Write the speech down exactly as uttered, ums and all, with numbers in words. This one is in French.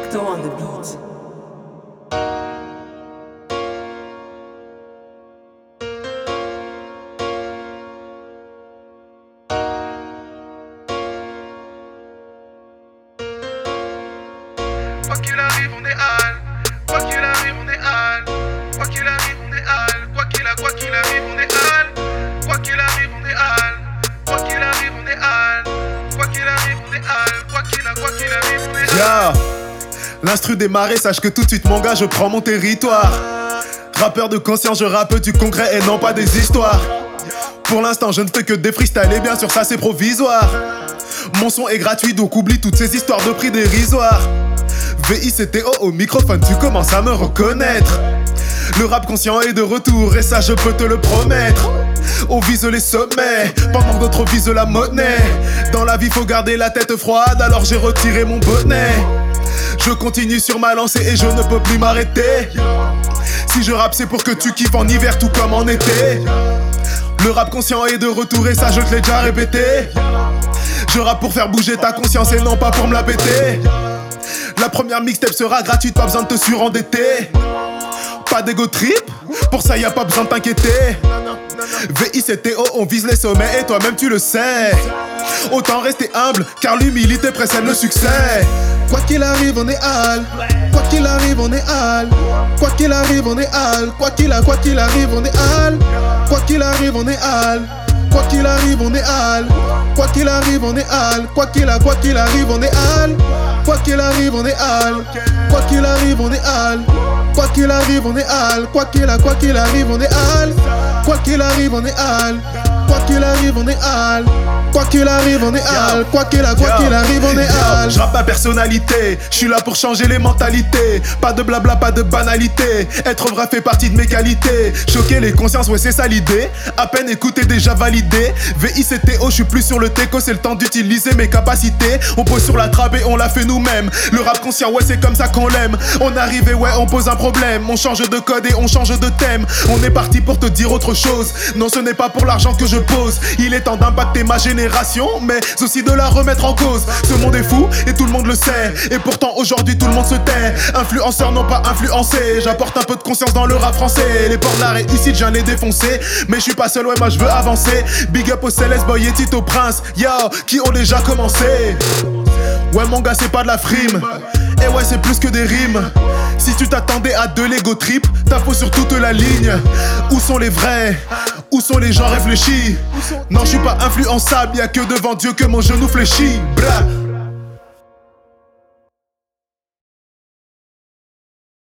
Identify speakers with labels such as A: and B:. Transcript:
A: Necto on the beat.
B: Quoi qu'il arrive, on est hal. Quoi qu'il arrive, on est hal. Quoi qu'il arrive, on est hal. Quoi qu'il a, quoi qu'il arrive, on est hal. Quoi qu'il arrive, on est hal. Quoi qu'il arrive, on est hal. Quoi qu'il arrive, on est hal. Quoi qu'il a, quoi qu'il arrive, on est hal.
C: Yo, l'instru démarré, sache que tout de suite mon gars, je prends mon territoire. Rappeur de conscience, je rappe du concret et non pas des histoires. Pour l'instant, je ne fais que des freestyles et bien sûr ça c'est provisoire. Mon son est gratuit donc oublie toutes ces histoires de prix dérisoires. V I C T O au microphone, tu commences à me reconnaître. Le rap conscient est de retour et ça je peux te le promettre. On vise les sommets, pendant que d'autres visent la monnaie. Dans la vie faut garder la tête froide, alors j'ai retiré mon bonnet. Je continue sur ma lancée et je ne peux plus m'arrêter. Si je rappe c'est pour que tu kiffes en hiver tout comme en été. Le rap conscient est de retour et ça je te l'ai déjà répété. Je rappe pour faire bouger ta conscience et non pas pour me la péter. La première mixtape sera gratuite, pas besoin de te surendetter. Pas d'ego trip, pour ça y a pas besoin de t'inquiéter. V I C T O, on vise les sommets et toi-même tu le sais. Autant rester humble, car l'humilité précède le succès. Quoi qu'il arrive, on est hal. Quoi qu'il arrive, on est hal. Quoi qu'il arrive, on est hal. Quoi qu'il a, quoi qu'il arrive, on est hal. Quoi qu'il arrive, on est hal. Quoi qu'il arrive, on est hal. Quoi qu'il arrive, on est hal. Quoi qu'il a, quoi qu'il arrive, on est hal. Quoi qu'il arrive, on est hal. Quoi qu'il arrive, on est hal. Quoi qu'il arrive, on est hal. Quoi qu'il a, quoi qu'il arrive, on est hal. Quoi qu'il arrive, on est hal. Quoi qu'il arrive, on est hal. Quoi qu'il arrive, on est hal. Quoi qu'il a, quoi qu'il arrive, on est hal. Je rappe ma personnalité, je suis là pour changer les mentalités. Pas de blabla, pas de banalité. Être vrai fait partie de mes qualités. Choquer les consciences, ouais c'est ça l'idée. À peine écouter déjà validé. V I C T O, je suis plus sur le teco, c'est le temps d'utiliser mes capacités. On pose sur la trappe et on l'a fait nous-mêmes. Le rap conscient, ouais c'est comme ça qu'on l'aime. On arrive et ouais on pose un problème. On change de code et on change de thème. On est parti pour te dire autre chose. Non ce n'est pas pour l'argent que je pose. Il est temps d'impacter ma génération, mais aussi de la remettre en cause. Ce monde est fou et tout le monde le sait. Et pourtant aujourd'hui tout le monde se tait. Influenceur non pas influencé. J'apporte un peu de conscience dans le rap français. Les ports de la réussite je viens les défoncer. Mais je suis pas seul, ouais moi je veux avancer. Big up au Céleste Boy et Tito Prince. Yo, qui ont déjà commencé. Ouais mon gars c'est pas de la frime. Et ouais c'est plus que des rimes. Si tu t'attendais à de l'ego trip, t'as faux sur toute la ligne. Où sont les vrais? Où sont les gens réfléchis? Non je suis pas influençable, y'a que devant Dieu que mon genou fléchit. Blah.